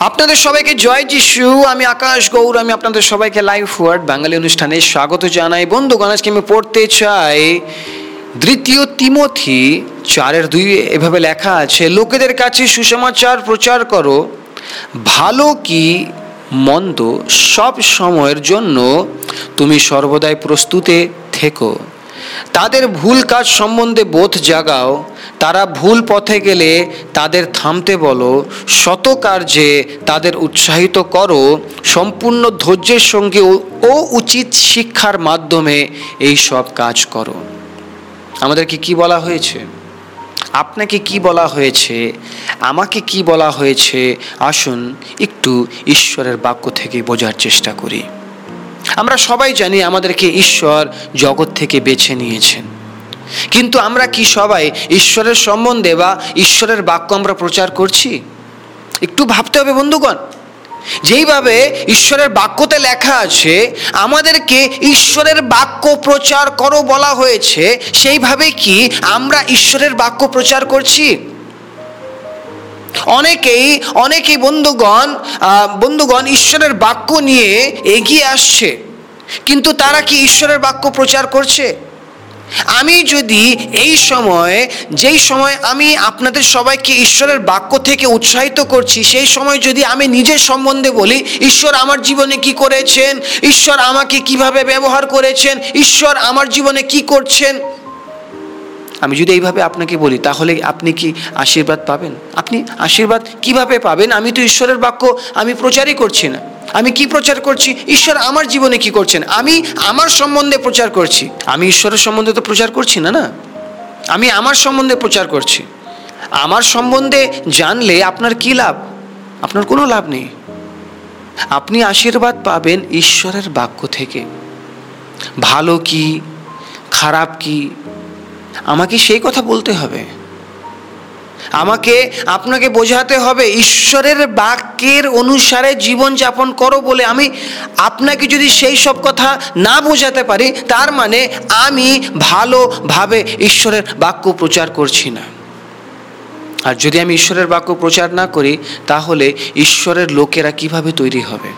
আপনাদের সবাইকে জয় যিশু। আমি আকাশ গৌর, আমি আপনাদের সবাইকে লাইফ ওয়ার্ড বাঙালি অনুষ্ঠানে স্বাগত জানাই। বন্ধুগণ, আজকে আমি পড়তে চাই 2 তিমথি 4:2। এভাবে লেখা আছে, লোকেদের কাছে সুসমাচার প্রচার করো, ভালো কি মন্দ সব সময়ের জন্য তুমি সর্বদাই প্রস্তুতে থেকো। তাদের ভুল কাজ সম্বন্ধে বোধ জাগাও, তারা ভুল পথে গেলে তাদের থামতে বলো, সৎ কার্যে তাদের উৎসাহিত করো, সম্পূর্ণ ধৈর্যের সঙ্গে ও উচিত শিক্ষার মাধ্যমে এই সব কাজ করো। আমাদেরকে কি বলা হয়েছে? আপনাকে কি বলা হয়েছে? আমাকে কি বলা হয়েছে? আসুন একটু ঈশ্বরের বাক্য থেকে বোঝার চেষ্টা করি। আমরা সবাই জানি আমাদেরকে ঈশ্বর জগৎ থেকে বেছে নিয়েছেন, কিন্তু আমরা কি সবাই ঈশ্বরের সম্বন্ধে বা ঈশ্বরের বাক্য আমরা প্রচার করছি? একটু ভাবতে হবে বন্ধুগণ। যেইভাবে ঈশ্বরের বাক্যতে লেখা আছে আমাদেরকে ঈশ্বরের বাক্য প্রচার করো বলা হয়েছে, সেইভাবে কি আমরা ঈশ্বরের বাক্য প্রচার করছি? অনেকেই বন্ধুগণ ঈশ্বরের বাক্য নিয়ে এগিয়ে আসছে, কিন্তু তারা কি ঈশ্বরের বাক্য প্রচার করছে? আমি যদি যেই সময় আমি আপনাদের সবাইকে ঈশ্বরের বাক্য থেকে উৎসাহিত করছি, সেই সময় যদি আমি নিজের সম্বন্ধে বলি, ঈশ্বর আমার জীবনে কি করেছেন, ঈশ্বর আমাকে কিভাবে ব্যবহার করেছেন, ঈশ্বর আমার জীবনে কি করছেন, আমি যদি এইভাবে আপনাকে বলি, তাহলে আপনি কি আশীর্বাদ পাবেন? আপনি আশীর্বাদ কিভাবে পাবেন? আমি তো ঈশ্বরের বাক্য আমি প্রচারই করছি না। আমি কি প্রচার করছি? ঈশ্বর আমার জীবনে কি করছেন আমি আমার সম্বন্ধে প্রচার করছি। আমি ঈশ্বরের সম্বন্ধে তো প্রচার করছি না। আমি আমার সম্বন্ধে প্রচার করছি। আমার সম্বন্ধে জানলে আপনার কি লাভ? আপনার কোনো লাভ নেই। আপনি আশীর্বাদ পাবেন ঈশ্বরের বাক্য থেকে। ভালো কি খারাপ কি আমাকে সেই কথা বলতে হবে। আপনাকে বোঝাতে হবে ঈশ্বরের বাক্যের অনুসারে জীবন যাপন করো বলে। আমি আপনাকে যদি সেই সব কথা না বোঝাতে পারি, তার মানে আমি ভালোভাবে ঈশ্বরের বাক্য প্রচার করছি না। আর যদি আমি ঈশ্বরের বাক্য প্রচার না করি, তাহলে ঈশ্বরের লোকেরা কিভাবে তৈরি হবে?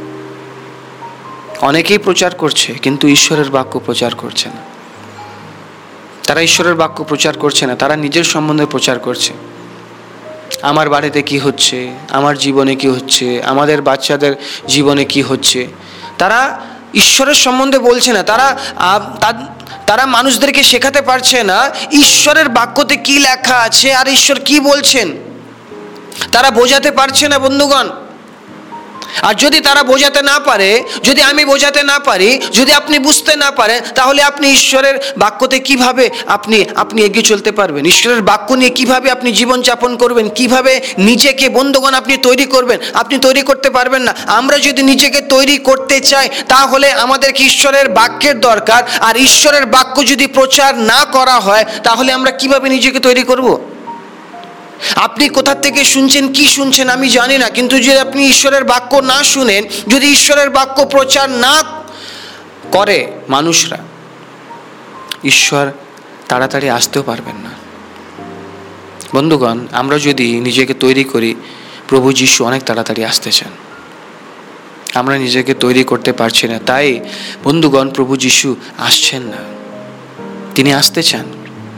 অনেকেই প্রচার করছে, কিন্তু ঈশ্বরের বাক্য প্রচার করছে না। তারা ঈশ্বরের বাক্য প্রচার করছে না, তারা নিজের সম্বন্ধে প্রচার করছে। আমার বাড়িতে কি হচ্ছে, আমার জীবনে কি হচ্ছে, আমাদের বাচ্চাদের জীবনে কি হচ্ছে, তারা ঈশ্বরের সম্বন্ধে বলছে না। তারা মানুষদেরকে শেখাতে পারছে না ঈশ্বরের বাক্যতে কি লেখা আছে আর ঈশ্বর কি বলছেন। তারা বোঝাতে পারছে না বন্ধুগণ। আর যদি তারা বোঝাতে না পারে, যদি আমি বোঝাতে না পারি, যদি আপনি বুঝতে না পারেন, তাহলে আপনি ঈশ্বরের বাক্যতে কিভাবে আপনি এগিয়ে চলতে পারবেন? ঈশ্বরের বাক্য নিয়ে কিভাবে আপনি জীবন যাপন করবেন? কিভাবে নিজেকে বন্ধুগণ আপনি তৈরি করবেন? আপনি তৈরি করতে পারবেন না। আমরা যদি নিজেকে তৈরি করতে চাই, তাহলে আমাদেরকে ঈশ্বরের বাক্যের দরকার। আর ঈশ্বরের বাক্য যদি প্রচার না করা হয়, তাহলে আমরা কিভাবে নিজেকে তৈরি করব? আপনি কোথা থেকে শুনছেন, কি শুনছেন আমি জানি না, কিন্তু যদি আপনি ঈশ্বরের বাক্য না শুনেন, যদি ঈশ্বরের বাক্য প্রচার না করে মানুষরা, ঈশ্বর তাড়াতাড়ি আসতেও পারবেন না। বন্ধুগণ, আমরা যদি নিজেকে তৈরি করি, প্রভু যিশু অনেক তাড়াতাড়ি আসতে চান। আমরা নিজেকে তৈরি করতে পারছি না, তাই বন্ধুগণ প্রভু যিশু আসছেন না, তিনি আসতে চান।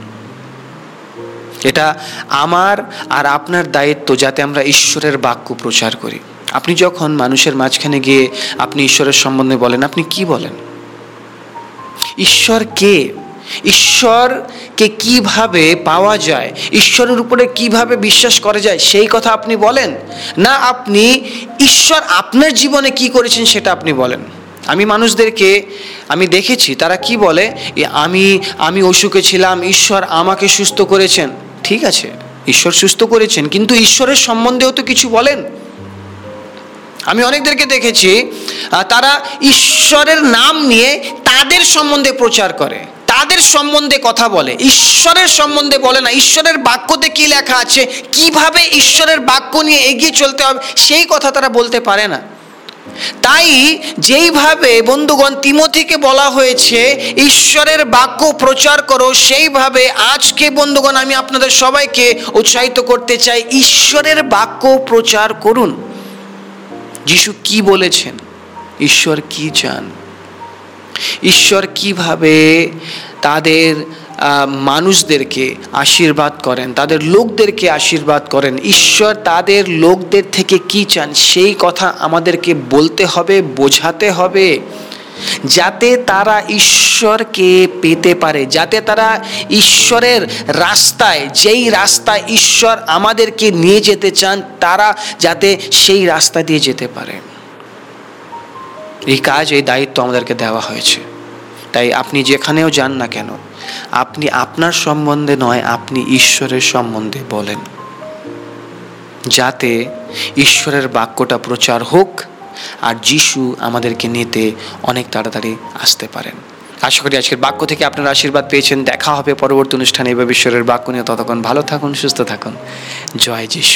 এটা আমার আর আপনার দায়িত্ব, যাতে আমরা ঈশ্বরের বাক্য প্রচার করি। আপনি যখন মানুষের মাঝখানে গিয়ে আপনি ঈশ্বরের সম্বন্ধে বলেন, আপনি কি বলেন? ঈশ্বর কে? ঈশ্বরকে কিভাবে পাওয়া যায়, ঈশ্বরের উপরে কিভাবে বিশ্বাস করা যায়, সেই কথা আপনি বলেন না। আপনি ঈশ্বর আপনার জীবনে কি করেছেন সেটা আপনি বলেন। আমি মানুষদেরকে দেখেছি, তারা কি বলে, আমি অসুখে ছিলাম, ঈশ্বর আমাকে সুস্থ করেছেন। ঠিক আছে, ঈশ্বর সুস্থ করেছেন, কিন্তু ঈশ্বরের সম্বন্ধেও তো কিছু বলেন। আমি অনেকদেরকে দেখেছি, তারা ঈশ্বরের নাম নিয়ে তাদের সম্বন্ধে প্রচার করে, তাদের সম্বন্ধে কথা বলে, ঈশ্বরের সম্বন্ধে বলে না। ঈশ্বরের বাক্যতে কি লেখা আছে, কিভাবে ঈশ্বরের বাক্য নিয়ে এগিয়ে চলতে হবে, সেই কথা তারা বলতে পারে না। তাই যেইভাবে বন্ধুগণ তিমথিকে বলা হয়েছে ঈশ্বরের বাক্য প্রচার করো, সেইভাবে আজকে বন্ধুগণ আমি আপনাদের সবাইকে উৎসাহিত করতে চাই, ঈশ্বরের বাক্য প্রচার করুন। যিশু কি বলেছেন, ঈশ্বর কি চান, ঈশ্বর কিভাবে তাদের মানুষদেরকে আশীর্বাদ করেন, তাদের লোকদেরকে আশীর্বাদ করেন, ঈশ্বর তাদের লোকদের থেকে কি চান, সেই কথা আমাদেরকে বলতে হবে, বোঝাতে হবে, যাতে তারা ঈশ্বরকে পেতে পারে, যাতে তারা ঈশ্বরের রাস্তায়, যেই রাস্তায় ঈশ্বর আমাদেরকে নিয়ে যেতে চান, তারা যাতে সেই রাস্তা দিয়ে যেতে পারে। এই কাজ, এই দায়িত্ব আমাদেরকে দেওয়া হয়েছে। তাই আপনি যেখানেও যান না কেন, আপনি আপনার সম্বন্ধে নয়, আপনি ঈশ্বরের সম্বন্ধে বলেন, যাতে ঈশ্বরের বাক্যটা প্রচার হোক আর যিশু আমাদেরকে নিতে অনেক তাড়াতাড়ি আসতে পারেন। আশা করি আজকের বাক্য থেকে আপনারা আশীর্বাদ পেয়েছেন। দেখা হবে পরবর্তী অনুষ্ঠানে এভাবে ঈশ্বরের বাক্য নিয়ে। ততক্ষণ ভালো থাকুন, সুস্থ থাকুন। জয় যিশু।